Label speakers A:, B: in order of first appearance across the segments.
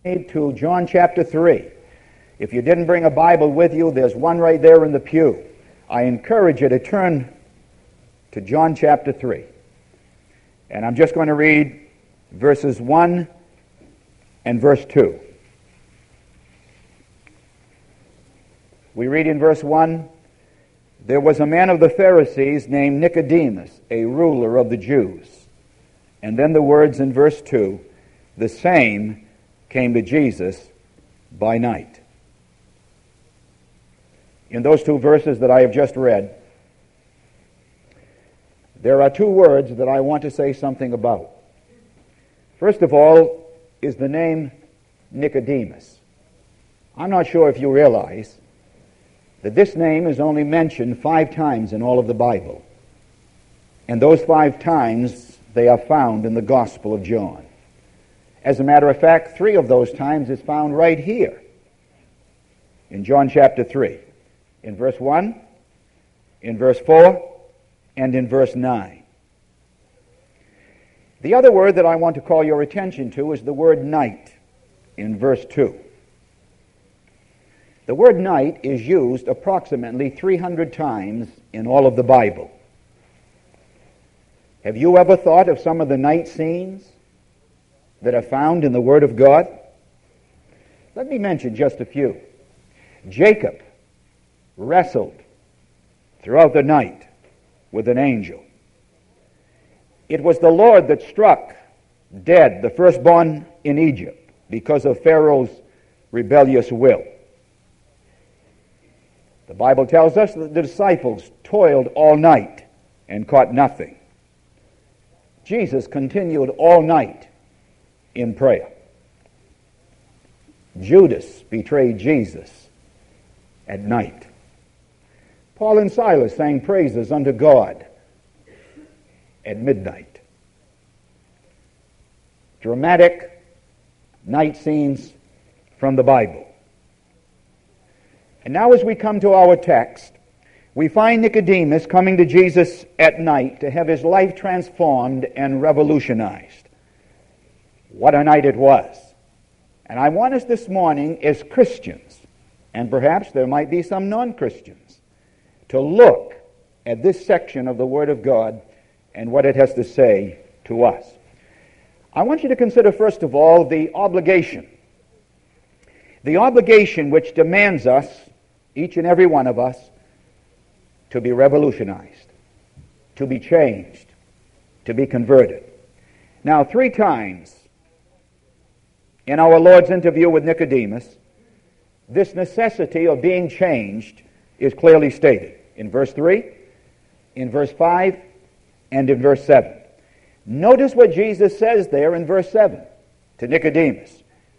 A: To John chapter 3. If you didn't bring a Bible with you, there's one right there in the pew. I encourage you to turn to John chapter 3. And I'm just going to read verses 1 and verse 2. We read in verse 1, "There was a man of the Pharisees named Nicodemus, a ruler of the Jews." And then the words in verse 2, "The same came to Jesus by night." In those two verses that I have just read, there are two words that I want to say something about. First of all is the name Nicodemus. I'm not sure if you realize that this name is only mentioned 5 times in all of the Bible. And those 5 times they are found in the Gospel of John. As a matter of fact, 3 of those times is found right here in John chapter 3. In verse 1, in verse 4, and in verse 9. The other word that I want to call your attention to is the word night in verse 2. The word night is used approximately 300 times in all of the Bible. Have you ever thought of some of the night scenes that are found in the Word of God? Let me mention just a few. Jacob wrestled throughout the night with an angel. It was the Lord that struck dead the firstborn in Egypt because of Pharaoh's rebellious will. The Bible tells us that the disciples toiled all night and caught nothing. Jesus continued all night in prayer. Judas betrayed Jesus at night. Paul and Silas sang praises unto God at midnight. Dramatic night scenes from the Bible. And now as we come to our text, we find Nicodemus coming to Jesus at night to have his life transformed and revolutionized. What a night it was. And I want us this morning as Christians, and perhaps there might be some non-Christians, to look at this section of the Word of God and what it has to say to us. I want you to consider, first of all, the obligation. The obligation which demands us, each and every one of us, to be revolutionized, to be changed, to be converted. Now, 3 times in our Lord's interview with Nicodemus, this necessity of being changed is clearly stated. In verse 3, in verse 5, and in verse 7. Notice what Jesus says there in verse 7 to Nicodemus.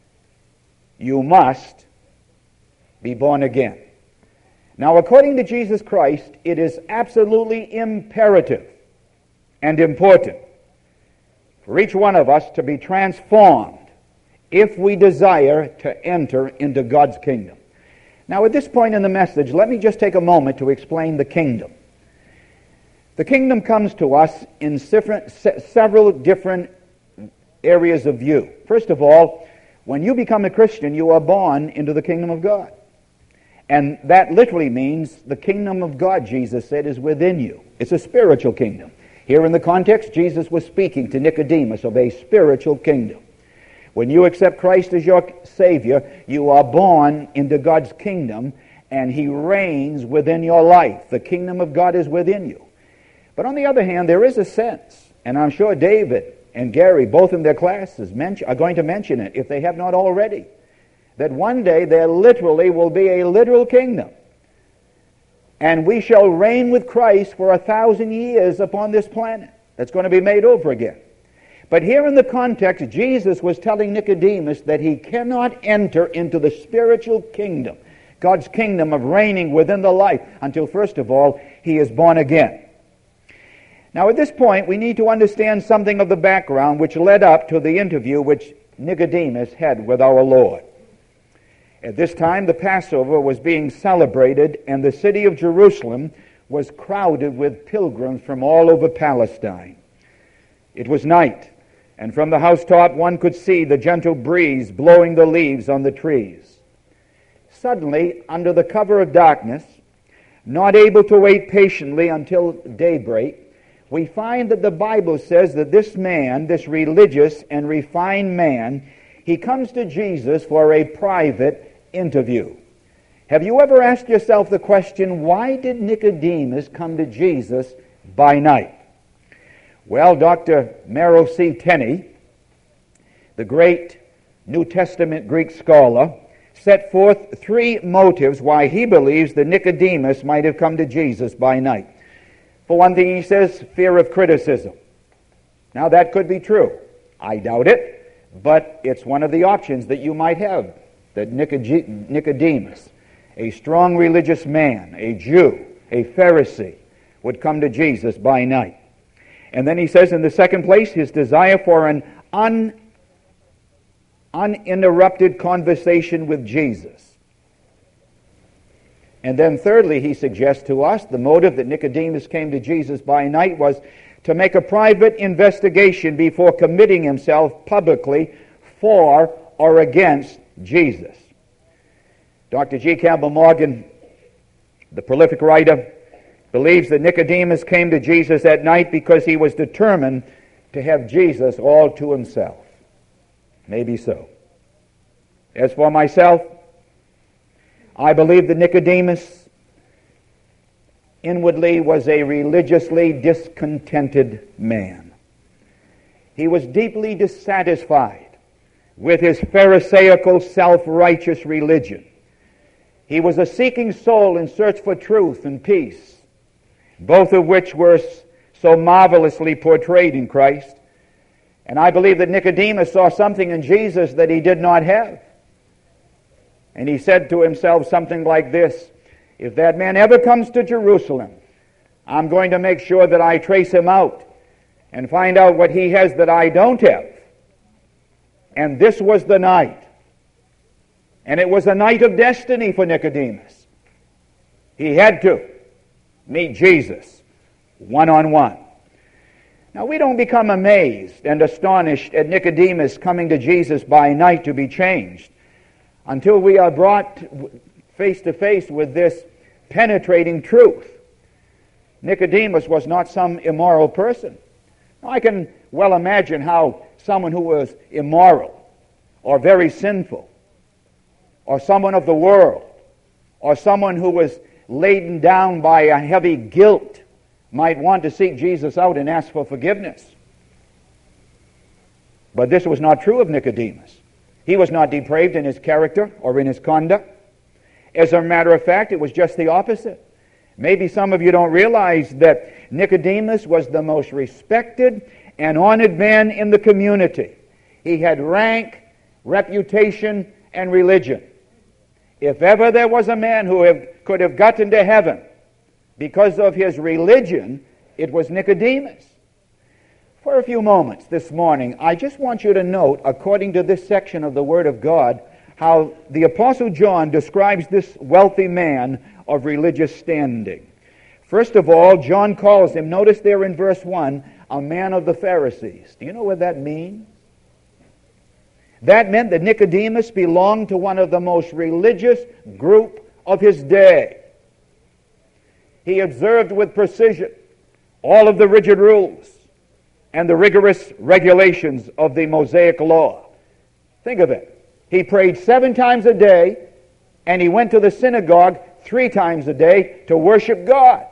A: You must be born again. Now, according to Jesus Christ, it is absolutely imperative and important for each one of us to be transformed if we desire to enter into God's kingdom. Now, at this point in the message, let me just take a moment to explain the kingdom. The kingdom comes to us in several different areas of view. First of all, when you become a Christian, you are born into the kingdom of God. And that literally means the kingdom of God, Jesus said, is within you. It's a spiritual kingdom. Here in the context, Jesus was speaking to Nicodemus of a spiritual kingdom. When you accept Christ as your Savior, you are born into God's kingdom, and He reigns within your life. The kingdom of God is within you. But on the other hand, there is a sense, and I'm sure David and Gary, both in their classes, are going to mention it, if they have not already, that one day there literally will be a literal kingdom. And we shall reign with Christ for 1,000 years upon this planet. That's going to be made over again. But here in the context, Jesus was telling Nicodemus that he cannot enter into the spiritual kingdom, God's kingdom of reigning within the life, until first of all, he is born again. Now at this point, we need to understand something of the background which led up to the interview which Nicodemus had with our Lord. At this time, the Passover was being celebrated, and the city of Jerusalem was crowded with pilgrims from all over Palestine. It was night, and from the housetop one could see the gentle breeze blowing the leaves on the trees. Suddenly, under the cover of darkness, not able to wait patiently until daybreak, we find that the Bible says that this man, this religious and refined man, he comes to Jesus for a private interview. Have you ever asked yourself the question, why did Nicodemus come to Jesus by night? Well, Dr. Merrill C. Tenney, the great New Testament Greek scholar, set forth three motives why he believes that Nicodemus might have come to Jesus by night. For one thing, he says, fear of criticism. Now, that could be true. I doubt it, but it's one of the options that you might have, that Nicodemus, a strong religious man, a Jew, a Pharisee, would come to Jesus by night. And then he says in the second place, his desire for an uninterrupted conversation with Jesus. And then thirdly, he suggests to us the motive that Nicodemus came to Jesus by night was to make a private investigation before committing himself publicly for or against Jesus. Dr. G. Campbell Morgan, the prolific writer, believes that Nicodemus came to Jesus at night because he was determined to have Jesus all to himself. Maybe so. As for myself, I believe that Nicodemus inwardly was a religiously discontented man. He was deeply dissatisfied with his pharisaical, self-righteous religion. He was a seeking soul in search for truth and peace, both of which were so marvelously portrayed in Christ. And I believe that Nicodemus saw something in Jesus that he did not have. And he said to himself something like this, if that man ever comes to Jerusalem, I'm going to make sure that I trace him out and find out what he has that I don't have. And this was the night. And it was a night of destiny for Nicodemus. He had to meet Jesus one-on-one. Now, we don't become amazed and astonished at Nicodemus coming to Jesus by night to be changed until we are brought face to face with this penetrating truth. Nicodemus was not some immoral person. Now, I can well imagine how someone who was immoral or very sinful or someone of the world or someone who was laden down by a heavy guilt might want to seek Jesus out and ask for forgiveness. But this was not true of Nicodemus. He was not depraved in his character or in his conduct. As a matter of fact, it was just the opposite. Maybe some of you don't realize that Nicodemus was the most respected and honored man in the community. He had rank, reputation, and religion. If ever there was a man who could have gotten to heaven because of his religion, it was Nicodemus. For a few moments this morning, I just want you to note, according to this section of the Word of God, how the Apostle John describes this wealthy man of religious standing. First of all, John calls him, notice there in verse 1, a man of the Pharisees. Do you know what that means? That meant that Nicodemus belonged to one of the most religious group of his day. He observed with precision all of the rigid rules and the rigorous regulations of the Mosaic law. Think of it. He prayed 7 times a day, and he went to the synagogue 3 times a day to worship God.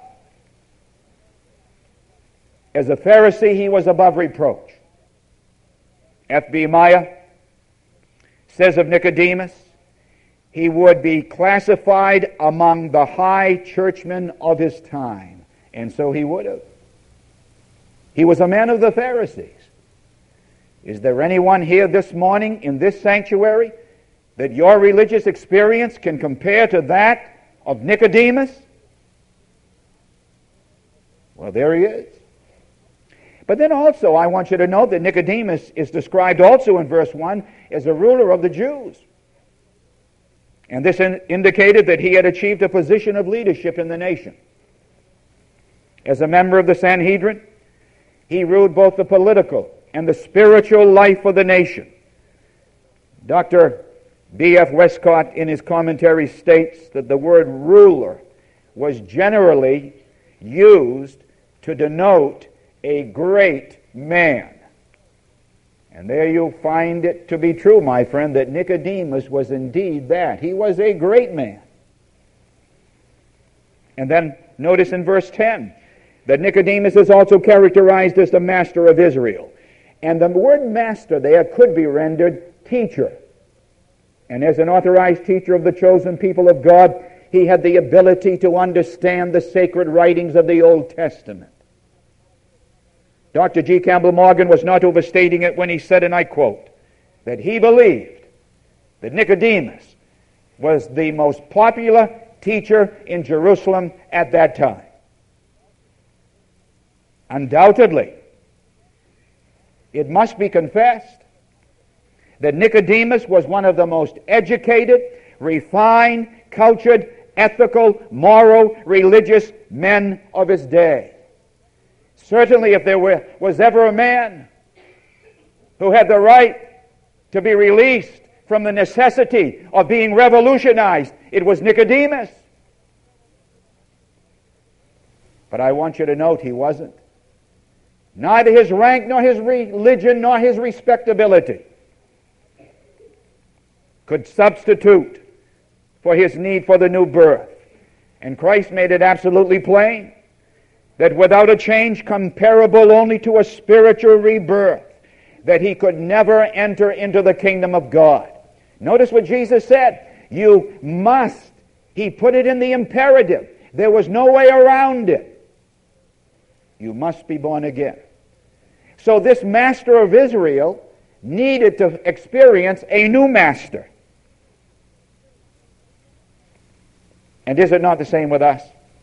A: As a Pharisee, he was above reproach. F.B. Meyer says of Nicodemus, he would be classified among the high churchmen of his time. And so he would have. He was a man of the Pharisees. Is there anyone here this morning in this sanctuary that your religious experience can compare to that of Nicodemus? Well, there he is. But then also I want you to note that Nicodemus is described also in verse 1 as a ruler of the Jews. And this indicated that he had achieved a position of leadership in the nation. As a member of the Sanhedrin, he ruled both the political and the spiritual life of the nation. Dr. B.F. Westcott in his commentary states that the word ruler was generally used to denote a great man. And there you find it to be true, my friend, that Nicodemus was indeed that. He was a great man. And then notice in verse 10 that Nicodemus is also characterized as the master of Israel. And the word master there could be rendered teacher. And as an authorized teacher of the chosen people of God, he had the ability to understand the sacred writings of the Old Testament. Dr. G. Campbell Morgan was not overstating it when he said, and I quote, that he believed that Nicodemus was the most popular teacher in Jerusalem at that time. Undoubtedly, it must be confessed that Nicodemus was one of the most educated, refined, cultured, ethical, moral, religious men of his day. Certainly, if there was ever a man who had the right to be released from the necessity of being revolutionized, it was Nicodemus. But I want you to note he wasn't. Neither his rank, nor his religion, nor his respectability could substitute for his need for the new birth. And Christ made it absolutely plain that without a change comparable only to a spiritual rebirth, that he could never enter into the kingdom of God. Notice what Jesus said. You must. He put it in the imperative. There was no way around it. You must be born again. So this master of Israel needed to experience a new master. And is it not the same with us?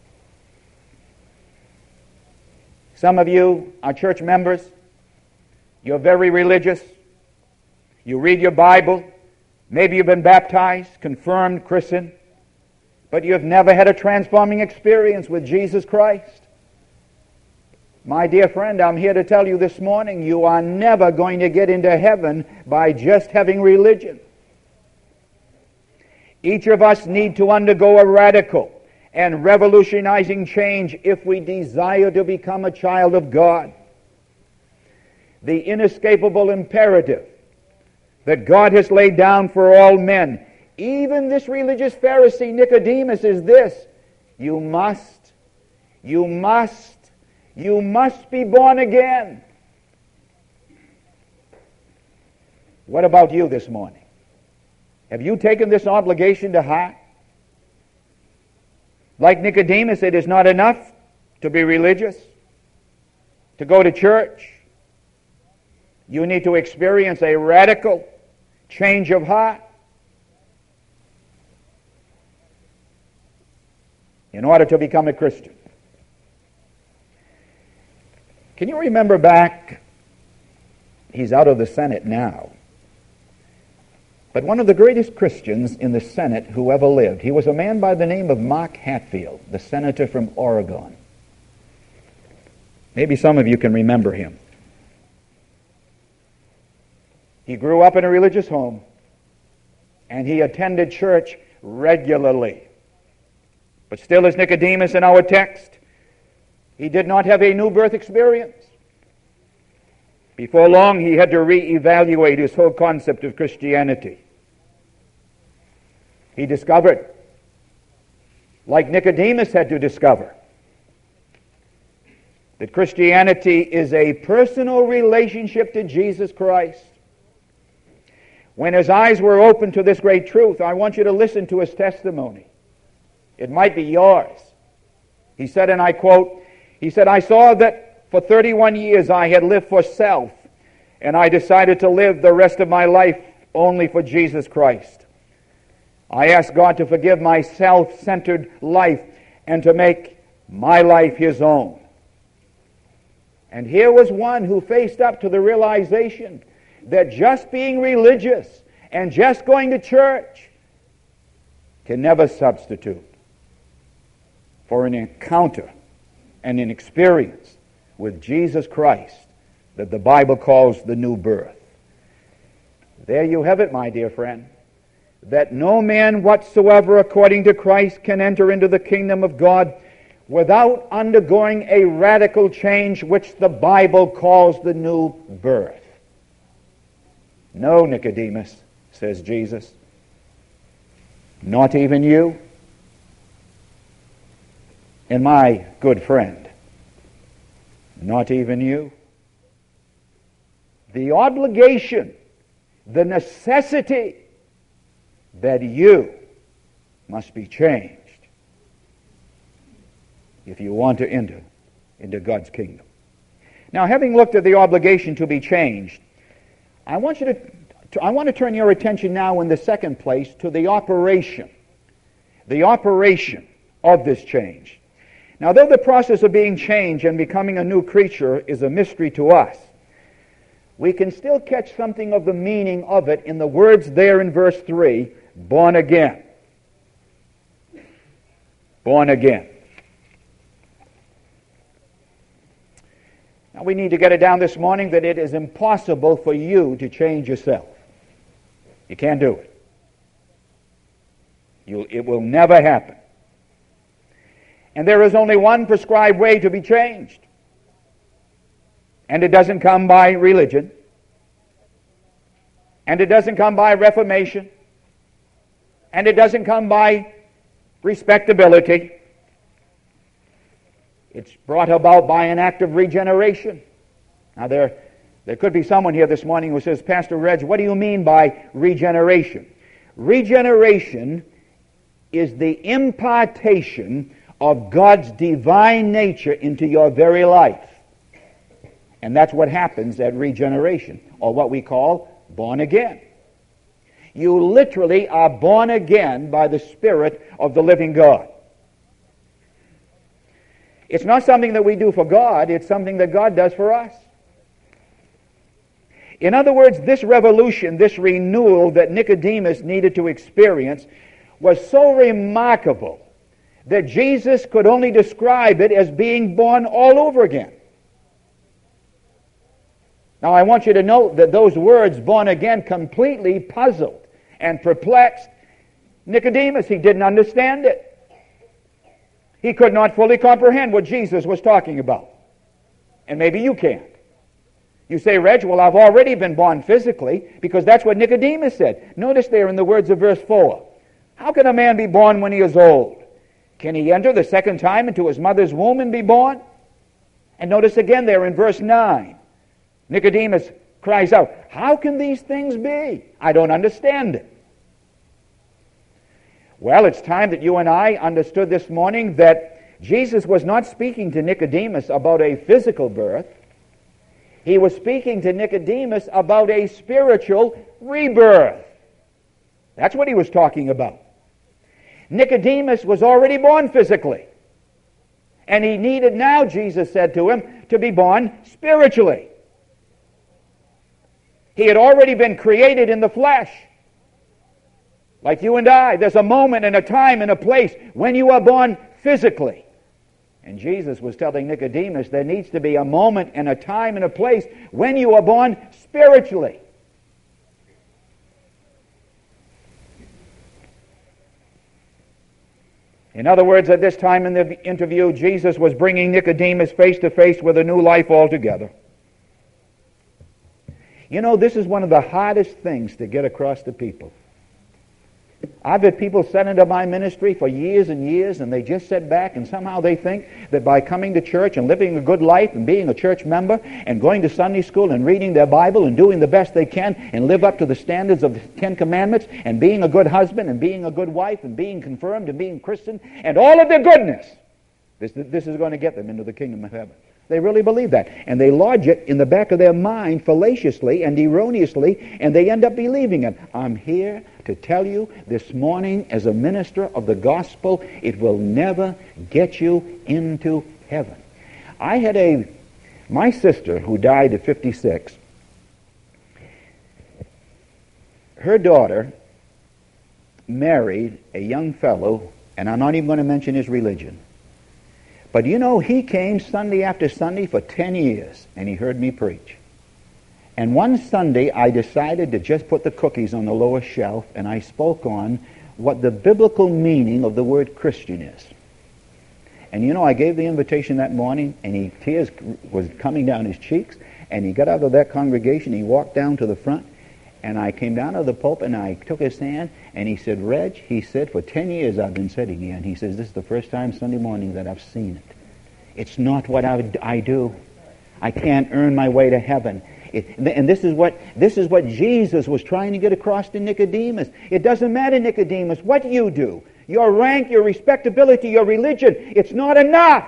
A: Some of you are church members. You're very religious. You read your Bible. Maybe you've been baptized, confirmed Christian, but you've never had a transforming experience with Jesus Christ. My dear friend, I'm here to tell you this morning, you are never going to get into heaven by just having religion. Each of us need to undergo a radical and revolutionizing change if we desire to become a child of God. The inescapable imperative that God has laid down for all men, even this religious Pharisee Nicodemus, is this: you must be born again. What about you this morning? Have you taken this obligation to heart? Like Nicodemus, it is not enough to be religious, to go to church. You need to experience a radical change of heart in order to become a Christian. Can you remember back, he's out of the Senate now, but one of the greatest Christians in the Senate who ever lived, he was a man by the name of Mark Hatfield, the senator from Oregon. Maybe some of you can remember him. He grew up in a religious home, and he attended church regularly. But still, as Nicodemus in our text, he did not have a new birth experience. Before long, he had to reevaluate his whole concept of Christianity. He discovered, like Nicodemus had to discover, that Christianity is a personal relationship to Jesus Christ. When his eyes were opened to this great truth, I want you to listen to his testimony. It might be yours. He said, and I quote, he said, I saw that for 31 years I had lived for self, and I decided to live the rest of my life only for Jesus Christ. I asked God to forgive my self-centered life and to make my life his own. And here was one who faced up to the realization that just being religious and just going to church can never substitute for an encounter and an experience with Jesus Christ, that the Bible calls the new birth. There you have it, my dear friend, that no man whatsoever according to Christ can enter into the kingdom of God without undergoing a radical change which the Bible calls the new birth. No, Nicodemus, says Jesus, not even you. And my good friend, not even you. The obligation, the necessity that you must be changed if you want to enter into God's kingdom. Now, having looked at the obligation to be changed, I want to turn your attention now in the second place to the operation of this change. Now, though the process of being changed and becoming a new creature is a mystery to us, we can still catch something of the meaning of it in the words there in verse 3, born again. Born again. Now, we need to get it down this morning that it is impossible for you to change yourself. You can't do it. It will never happen. And there is only one prescribed way to be changed. And it doesn't come by religion. And it doesn't come by reformation. And it doesn't come by respectability. It's brought about by an act of regeneration. Now there could be someone here this morning who says, Pastor Reg, what do you mean by regeneration? Regeneration is the impartation of God's divine nature into your very life. And that's what happens at regeneration, or what we call born again. You literally are born again by the Spirit of the living God. It's not something that we do for God, it's something that God does for us. In other words, this revolution, this renewal that Nicodemus needed to experience was so remarkable that Jesus could only describe it as being born all over again. Now, I want you to note that those words, born again, completely puzzled and perplexed Nicodemus. He didn't understand it. He could not fully comprehend what Jesus was talking about. And maybe you can't. You say, Reg, well, I've already been born physically, because that's what Nicodemus said. Notice there in the words of verse 4. How can a man be born when he is old? Can he enter the second time into his mother's womb and be born? And notice again there in verse 9. Nicodemus cries out, how can these things be? I don't understand it. Well, it's time that you and I understood this morning that Jesus was not speaking to Nicodemus about a physical birth. He was speaking to Nicodemus about a spiritual rebirth. That's what he was talking about. Nicodemus was already born physically. And he needed now, Jesus said to him, to be born spiritually. He had already been created in the flesh. Like you and I, there's a moment and a time and a place when you are born physically. And Jesus was telling Nicodemus there needs to be a moment and a time and a place when you are born spiritually. In other words, at this time in the interview, Jesus was bringing Nicodemus face to face with a new life altogether. You know, this is one of the hardest things to get across to people. I've had people sent into my ministry for years and years, and they just sit back and somehow they think that by coming to church and living a good life and being a church member and going to Sunday school and reading their Bible and doing the best they can and live up to the standards of the Ten Commandments and being a good husband and being a good wife and being confirmed and being Christian and all of their goodness, this is going to get them into the kingdom of heaven. They really believe that. And they lodge it in the back of their mind fallaciously and erroneously, and they end up believing it. I'm here to tell you this morning, as a minister of the gospel, it will never get you into heaven. I had my sister who died at 56, her daughter married a young fellow, and I'm not even going to mention his religion. But you know, he came Sunday after Sunday for 10 years, and he heard me preach. And one Sunday, I decided to just put the cookies on the lower shelf, and I spoke on what the biblical meaning of the word Christian is. And you know, I gave the invitation that morning, and tears was coming down his cheeks, and he got out of that congregation, he walked down to the front, and I came down to the pulpit, and I took his hand, and he said, Reg, he said, for 10 years I've been sitting here, and he says, this is the first time Sunday morning that I've seen it. It's not what I do. I can't earn my way to heaven. And this is what Jesus was trying to get across to Nicodemus. It doesn't matter, Nicodemus, what you do. Your rank, your respectability, your religion, it's not enough.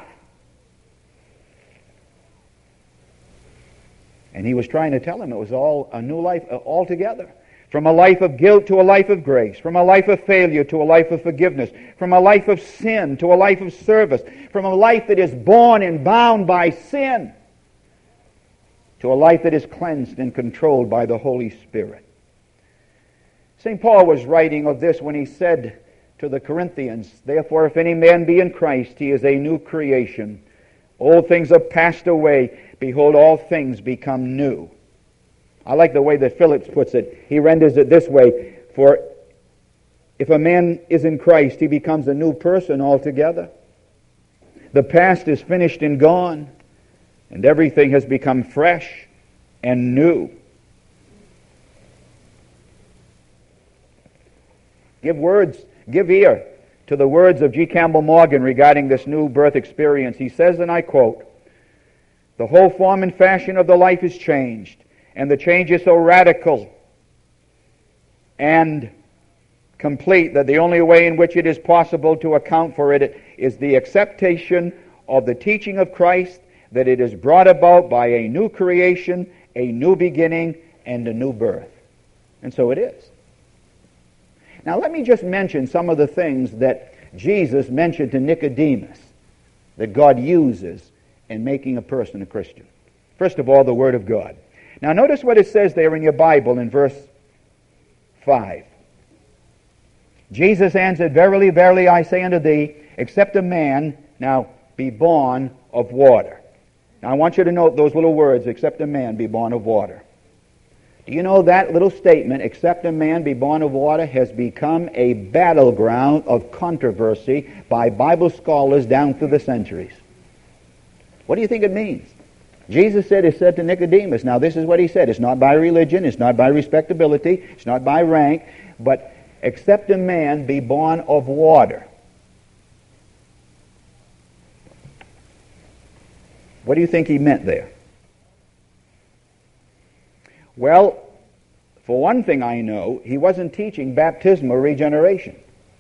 A: And he was trying to tell him it was all a new life altogether. From a life of guilt to a life of grace. From a life of failure to a life of forgiveness. From a life of sin to a life of service. From a life that is born and bound by sin to a life that is cleansed and controlled by the Holy Spirit. St. Paul was writing of this when he said to the Corinthians, therefore, if any man be in Christ, he is a new creation. Old things are passed away. Behold, all things become new. I like the way that Phillips puts it. He renders it this way, for if a man is in Christ, he becomes a new person altogether. The past is finished and gone, and everything has become fresh and new. Give ear to the words of G. Campbell Morgan regarding this new birth experience. He says, and I quote, the whole form and fashion of the life is changed, and the change is so radical and complete that the only way in which it is possible to account for it is the acceptation of the teaching of Christ, that it is brought about by a new creation, a new beginning, and a new birth. And so it is. Now let me just mention some of the things that Jesus mentioned to Nicodemus that God uses in making a person a Christian. First of all, the Word of God. Now notice what it says there in your Bible in verse 5. Jesus answered, verily, verily, I say unto thee, except a man now be born of water. Now I want you to note those little words, except a man be born of water. Do you know that little statement, except a man be born of water, has become a battleground of controversy by Bible scholars down through the centuries? What do you think it means? Jesus said to Nicodemus, now this is what he said, it's not by religion, it's not by respectability, it's not by rank, but except a man be born of water. What do you think he meant there? Well, for one thing I know, he wasn't teaching baptismal regeneration.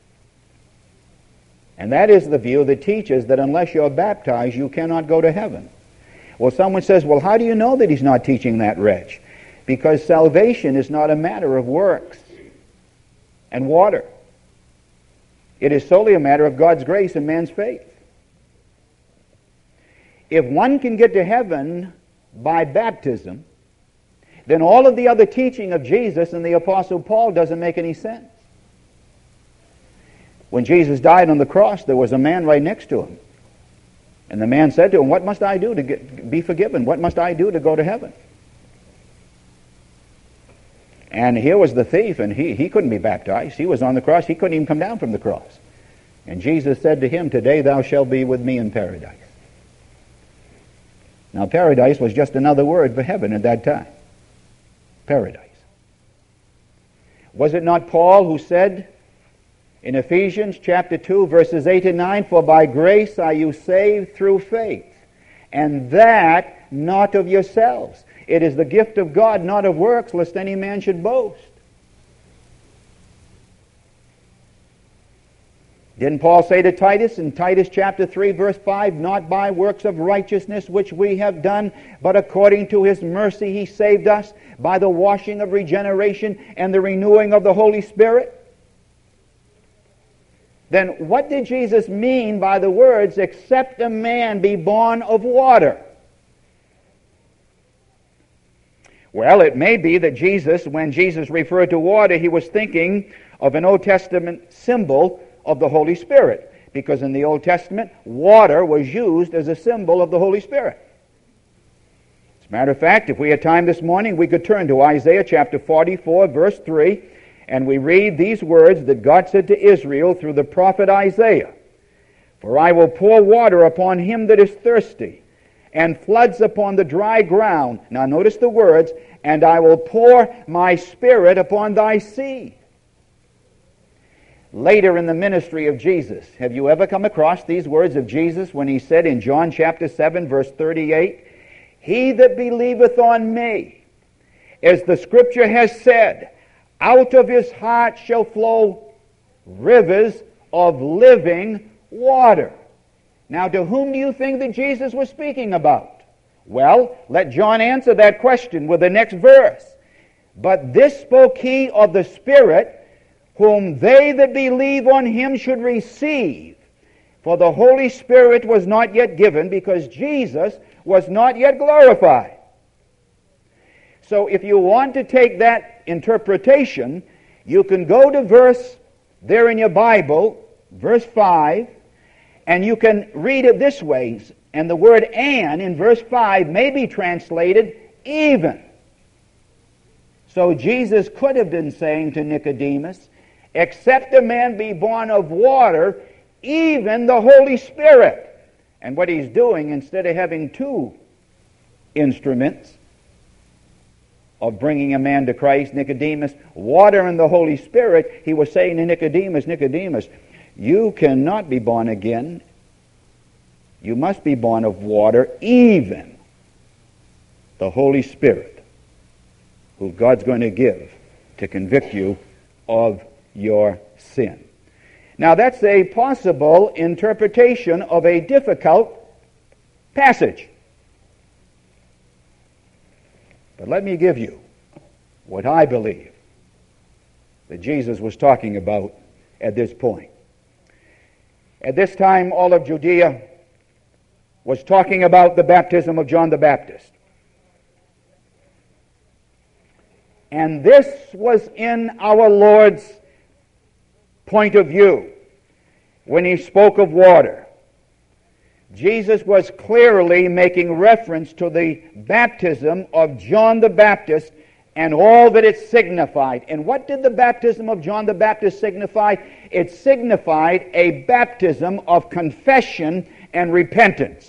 A: And that is the view that teaches that unless you're baptized, you cannot go to heaven. Well, someone says, well, how do you know that he's not teaching that, Reg? Because salvation is not a matter of works and water. It is solely a matter of God's grace and man's faith. If one can get to heaven by baptism, then all of the other teaching of Jesus and the Apostle Paul doesn't make any sense. When Jesus died on the cross, there was a man right next to him. And the man said to him, what must I do to be forgiven? What must I do to go to heaven? And here was the thief, and he couldn't be baptized. He was on the cross. He couldn't even come down from the cross. And Jesus said to him, today thou shalt be with me in paradise. Now, paradise was just another word for heaven at that time. Paradise. Was it not Paul who said in Ephesians chapter 2, verses 8 and 9, for by grace are you saved through faith, and that not of yourselves. It is the gift of God, not of works, lest any man should boast. Didn't Paul say to Titus in Titus chapter 3, verse 5, not by works of righteousness which we have done, but according to his mercy he saved us by the washing of regeneration and the renewing of the Holy Spirit? Then what did Jesus mean by the words, except a man be born of water? Well, it may be that Jesus, when Jesus referred to water, he was thinking of an Old Testament symbol of the Holy Spirit, because in the Old Testament, water was used as a symbol of the Holy Spirit. It's Matter of fact, if we had time this morning, we could turn to Isaiah chapter 44, verse 3, and we read these words that God said to Israel through the prophet Isaiah. For I will pour water upon him that is thirsty, and floods upon the dry ground. Now notice the words, and I will pour my Spirit upon thy seed. Later in the ministry of Jesus, have you ever come across these words of Jesus when he said in John chapter 7, verse 38, He that believeth on me, as the Scripture has said, out of his heart shall flow rivers of living water. Now, to whom do you think that Jesus was speaking about? Well, let John answer that question with the next verse. But this spoke he of the Spirit, whom they that believe on him should receive. For the Holy Spirit was not yet given, because Jesus was not yet glorified. So if you want to take that interpretation, you can go to verse there in your Bible, verse 5, and you can read it this way. And the word "and" in verse 5 may be translated even. So Jesus could have been saying to Nicodemus, except a man be born of water, even the Holy Spirit. And what he's doing, instead of having two instruments of bringing a man to Christ, Nicodemus, water and the Holy Spirit, he was saying to Nicodemus, Nicodemus, you cannot be born again. You must be born of water, even the Holy Spirit, who God's going to give to convict you of your sin. Now that's a possible interpretation of a difficult passage. But let me give you what I believe that Jesus was talking about at this point. At this time, all of Judea was talking about the baptism of John the Baptist. And this was in our Lord's point of view when he spoke of water. Jesus was clearly making reference to the baptism of John the Baptist and all that it signified. And what did the baptism of John the Baptist signify? It signified a baptism of confession and repentance.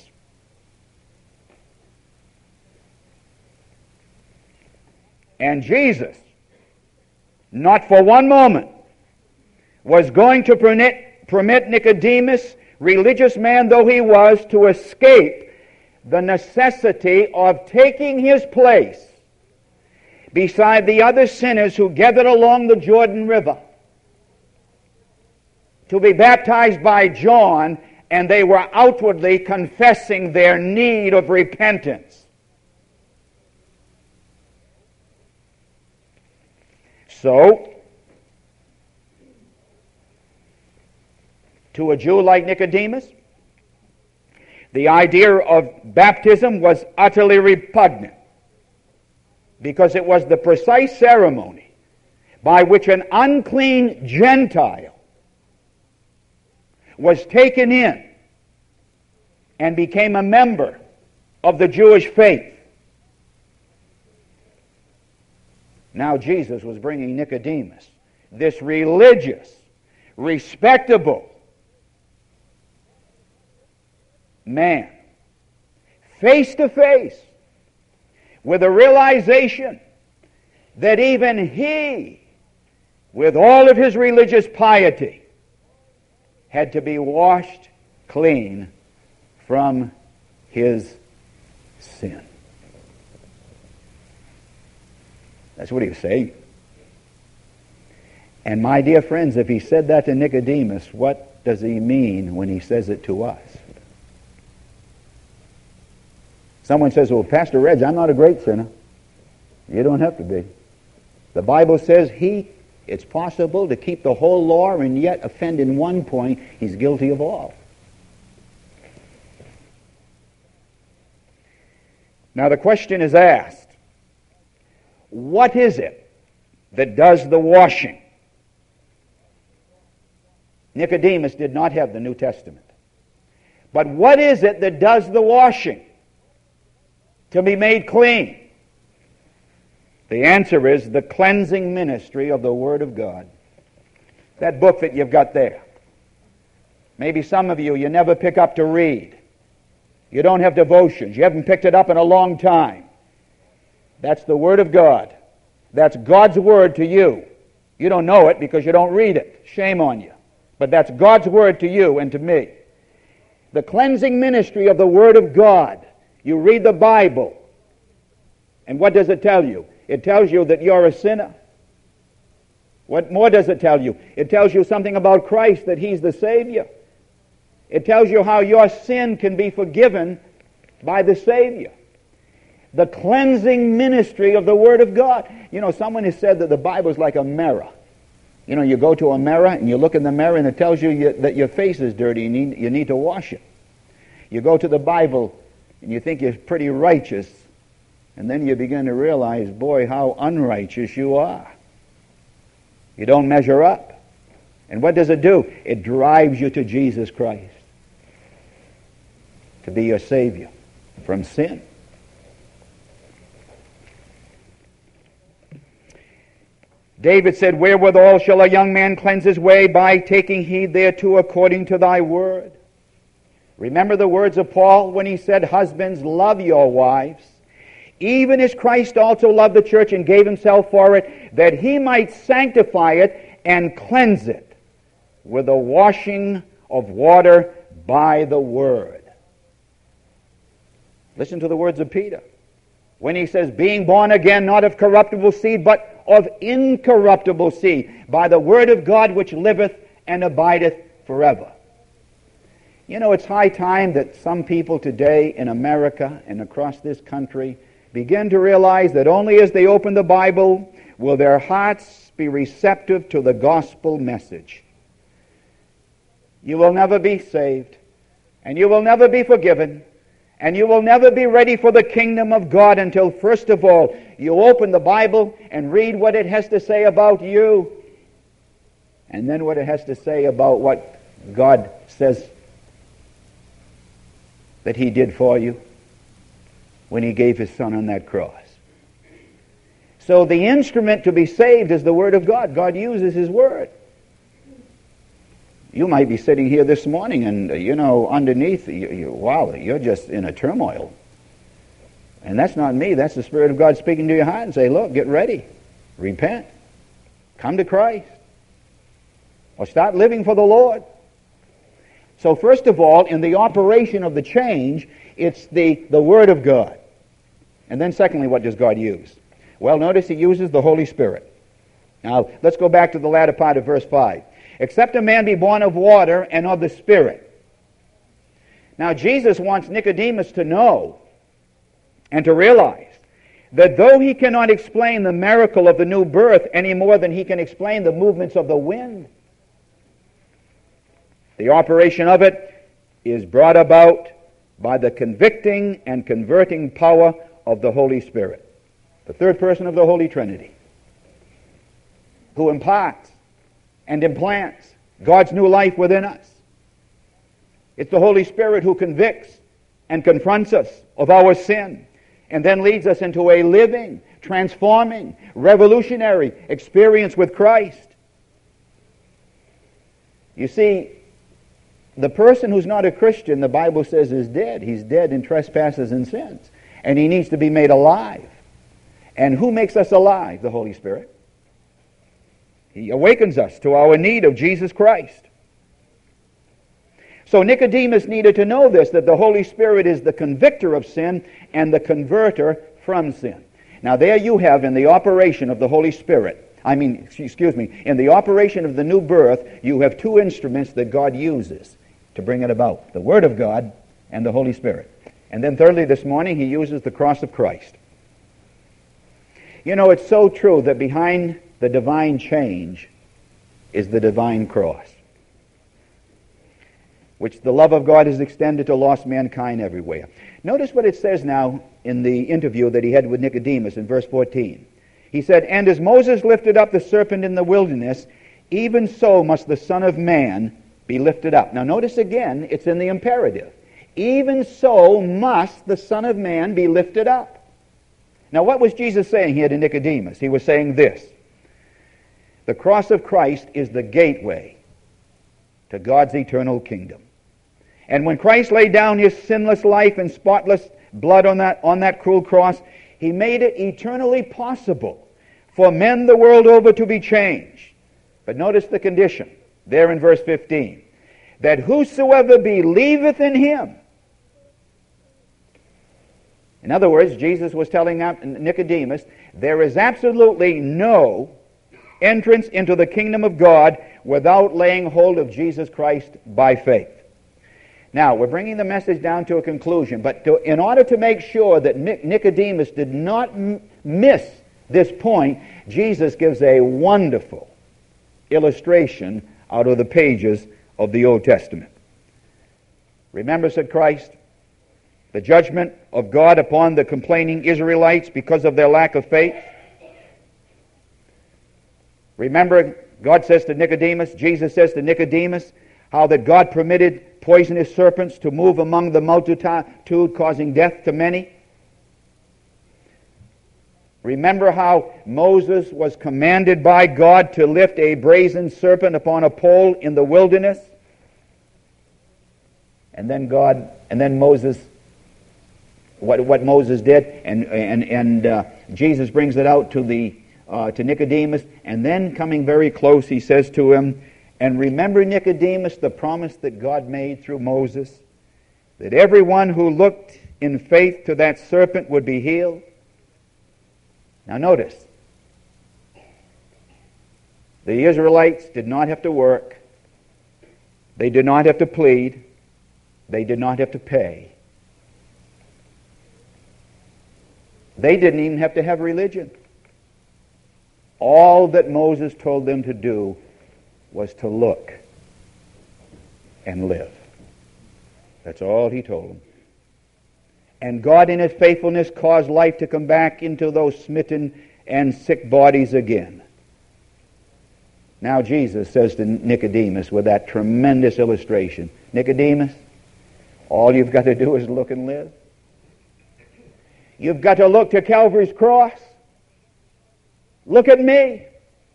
A: And Jesus, not for one moment, was going to permit Nicodemus, religious man though he was, to escape the necessity of taking his place beside the other sinners who gathered along the Jordan River to be baptized by John, and they were outwardly confessing their need of repentance. So, to a Jew like Nicodemus, the idea of baptism was utterly repugnant, because it was the precise ceremony by which an unclean Gentile was taken in and became a member of the Jewish faith. Now Jesus was bringing Nicodemus, this religious, respectable man, face to face with a realization that even he, with all of his religious piety, had to be washed clean from his sin. That's what he was saying. And my dear friends, if he said that to Nicodemus, what does he mean when he says it to us? Someone says, well, Pastor Reg, I'm not a great sinner. You don't have to be. The Bible says it's possible to keep the whole law and yet offend in one point. He's guilty of all. Now the question is asked, what is it that does the washing? Nicodemus did not have the New Testament. But what is it that does the washing? to be made clean? The answer is the cleansing ministry of the Word of God. That book that you've got there. Maybe some of you never pick up to read. You don't have devotions. You haven't picked it up in a long time. That's the Word of God. That's God's Word to you. You don't know it because you don't read it. Shame on you. But that's God's Word to you and to me. The cleansing ministry of the Word of God. You read the Bible. And what does it tell you? It tells you that you're a sinner. What more does it tell you? It tells you something about Christ, that He's the Savior. It tells you how your sin can be forgiven by the Savior. The cleansing ministry of the Word of God. You know, someone has said that the Bible is like a mirror. You know, you go to a mirror and you look in the mirror and it tells you that your face is dirty and you need to wash it. You go to the Bible and you think you're pretty righteous, and then you begin to realize, boy, how unrighteous you are. You don't measure up. And what does it do? It drives you to Jesus Christ to be your Savior from sin. David said, wherewithal shall a young man cleanse his way? By taking heed thereto according to thy word. Remember the words of Paul when he said, husbands, love your wives, even as Christ also loved the church and gave himself for it, that he might sanctify it and cleanse it with the washing of water by the word. Listen to the words of Peter when he says, being born again, not of corruptible seed, but of incorruptible seed, by the word of God which liveth and abideth forever. You know, it's high time that some people today in America and across this country begin to realize that only as they open the Bible will their hearts be receptive to the gospel message. You will never be saved, and you will never be forgiven, and you will never be ready for the kingdom of God until, first of all, you open the Bible and read what it has to say about you, and then what it has to say about what God says that He did for you when He gave His Son on that cross. So the instrument to be saved is the Word of God. God uses His Word. You might be sitting here this morning and, underneath, you're just in a turmoil. And that's not me. That's the Spirit of God speaking to your heart and say, look, get ready. Repent. Come to Christ. Or start living for the Lord. So first of all, in the operation of the change, it's the Word of God. And then secondly, what does God use? Well, notice He uses the Holy Spirit. Now, let's go back to the latter part of verse 5. Except a man be born of water and of the Spirit. Now, Jesus wants Nicodemus to know and to realize that though he cannot explain the miracle of the new birth any more than he can explain the movements of the wind, the operation of it is brought about by the convicting and converting power of the Holy Spirit, the third person of the Holy Trinity, who imparts and implants God's new life within us. It's the Holy Spirit who convicts and confronts us of our sin and then leads us into a living, transforming, revolutionary experience with Christ. You see, the person who's not a Christian, the Bible says, is dead. He's dead in trespasses and sins. And he needs to be made alive. And who makes us alive? The Holy Spirit. He awakens us to our need of Jesus Christ. So Nicodemus needed to know this, that the Holy Spirit is the convictor of sin and the converter from sin. Now there you have in the operation of the Holy Spirit, in the operation of the new birth, you have two instruments that God uses to bring it about. The Word of God and the Holy Spirit. And then thirdly, this morning, He uses the cross of Christ. You know, it's so true that behind the divine change is the divine cross, which the love of God is extended to lost mankind everywhere. Notice what it says now in the interview that he had with Nicodemus in verse 14. He said, and as Moses lifted up the serpent in the wilderness, even so must the Son of Man be lifted up. Now notice again, it's in the imperative. even so must the Son of Man be lifted up. Now, what was Jesus saying here to Nicodemus? He was saying this: the cross of Christ is the gateway to God's eternal kingdom. And when Christ laid down his sinless life and spotless blood on that cruel cross, he made it eternally possible for men the world over to be changed. But notice the condition there in verse 15: that whosoever believeth in him. In other words, Jesus was telling Nicodemus, there is absolutely no entrance into the kingdom of God without laying hold of Jesus Christ by faith. Now, we're bringing the message down to a conclusion, but in order to make sure that Nicodemus did not miss this point, Jesus gives a wonderful illustration out of the pages of the Old Testament. Remember, said Christ, the judgment of God upon the complaining Israelites because of their lack of faith. Remember, God says to Nicodemus, Jesus says to Nicodemus, how that God permitted poisonous serpents to move among the multitude, causing death to many. Remember how Moses was commanded by God to lift a brazen serpent upon a pole in the wilderness. And then Moses, what Moses did, and Jesus brings it out to Nicodemus, and then coming very close, he says to him, and remember, Nicodemus, the promise that God made through Moses, that everyone who looked in faith to that serpent would be healed. Now notice, the Israelites did not have to work. They did not have to plead. They did not have to pay. They didn't even have to have religion. All that Moses told them to do was to look and live. That's all he told them. And God in his faithfulness caused life to come back into those smitten and sick bodies again. Now Jesus says to Nicodemus with that tremendous illustration, Nicodemus, all you've got to do is look and live. You've got to look to Calvary's cross. Look at me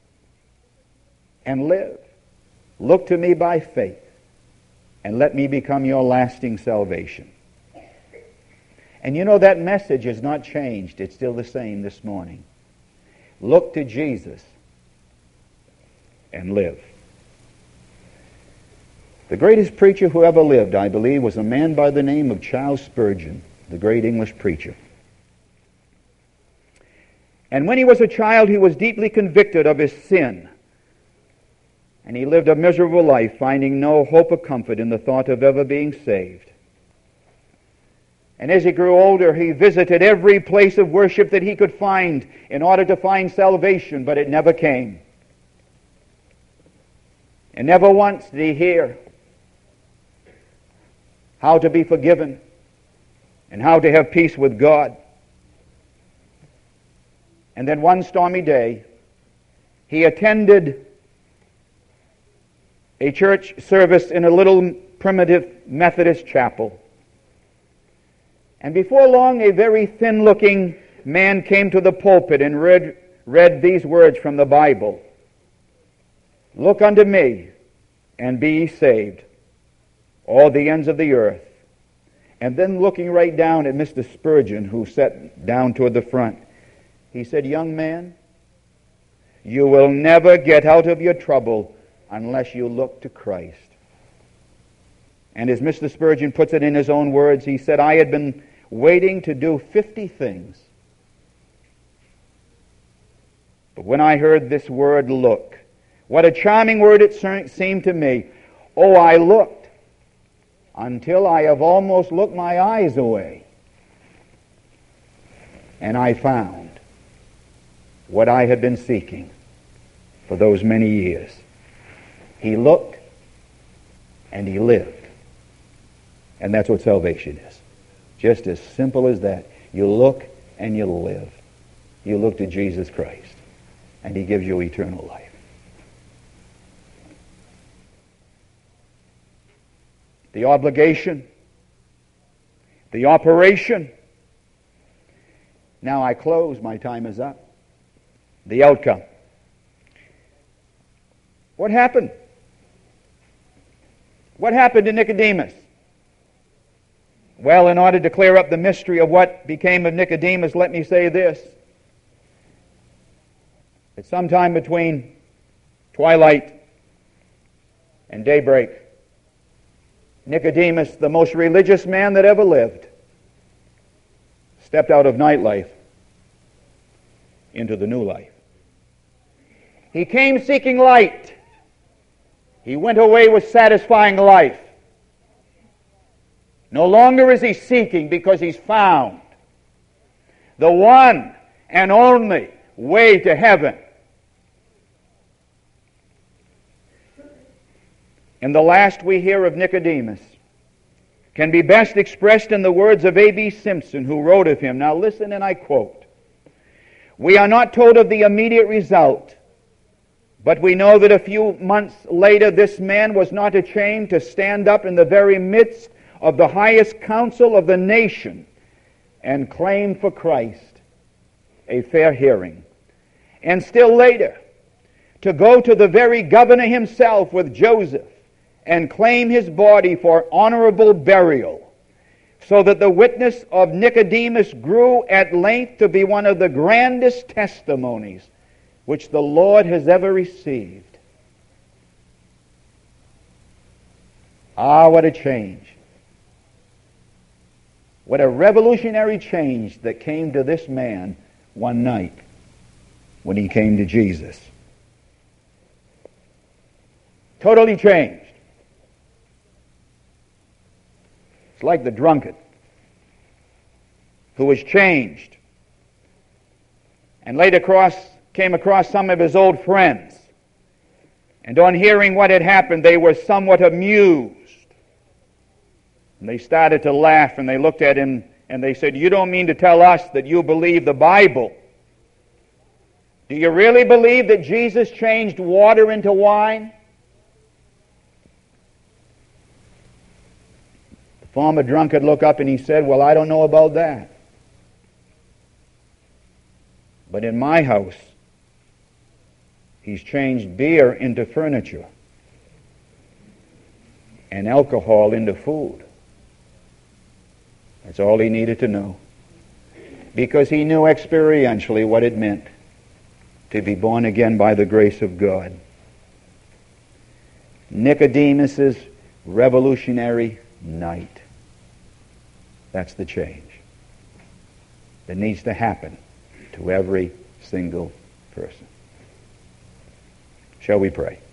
A: and live. Look to me by faith and let me become your lasting salvation. And you know that message has not changed. It's still the same this morning. Look to Jesus and live. The greatest preacher who ever lived, I believe, was a man by the name of Charles Spurgeon, the great English preacher. And when he was a child, he was deeply convicted of his sin. And he lived a miserable life, finding no hope or comfort in the thought of ever being saved. And as he grew older, he visited every place of worship that he could find in order to find salvation, but it never came. And never once did he hear how to be forgiven and how to have peace with God. And then one stormy day, he attended a church service in a little primitive Methodist chapel. And before long, a very thin-looking man came to the pulpit and read these words from the Bible. Look unto me, and be ye saved, all the ends of the earth. And then looking right down at Mr. Spurgeon, who sat down toward the front, he said, young man, you will never get out of your trouble unless you look to Christ. And as Mr. Spurgeon puts it in his own words, he said, I had been waiting to do 50 things. But when I heard this word, look, what a charming word it seemed to me. Oh, I looked until I have almost looked my eyes away. And I found what I had been seeking for those many years. He looked and he lived. And that's what salvation is. Just as simple as that. You look and you live. You look to Jesus Christ and he gives you eternal life. The obligation the operation. Now I close. My time is up. The outcome. What happened? What happened to Nicodemus? Well, in order to clear up the mystery of what became of Nicodemus, let me say this. At some time between twilight and daybreak, Nicodemus, the most religious man that ever lived, stepped out of nightlife into the new life. He came seeking light. He went away with satisfying life. No longer is he seeking, because he's found the one and only way to heaven. And the last we hear of Nicodemus can be best expressed in the words of A.B. Simpson, who wrote of him. Now listen, and I quote, "We are not told of the immediate result, but we know that a few months later this man was not ashamed to stand up in the very midst of the highest council of the nation and claim for Christ a fair hearing. And still later, to go to the very governor himself with Joseph and claim his body for honorable burial, so that the witness of Nicodemus grew at length to be one of the grandest testimonies which the Lord has ever received." Ah, what a change. What a revolutionary change that came to this man one night when he came to Jesus. Totally changed. It's like the drunkard who was changed and later came across some of his old friends. And on hearing what had happened, they were somewhat amused. And they started to laugh, and they looked at him and they said, "You don't mean to tell us that you believe the Bible? Do you really believe that Jesus changed water into wine?" The former drunkard looked up and he said, "Well, I don't know about that. But in my house, he's changed beer into furniture and alcohol into food." That's all he needed to know, because he knew experientially what it meant to be born again by the grace of God. Nicodemus's revolutionary night. That's the change that needs to happen to every single person. Shall we pray?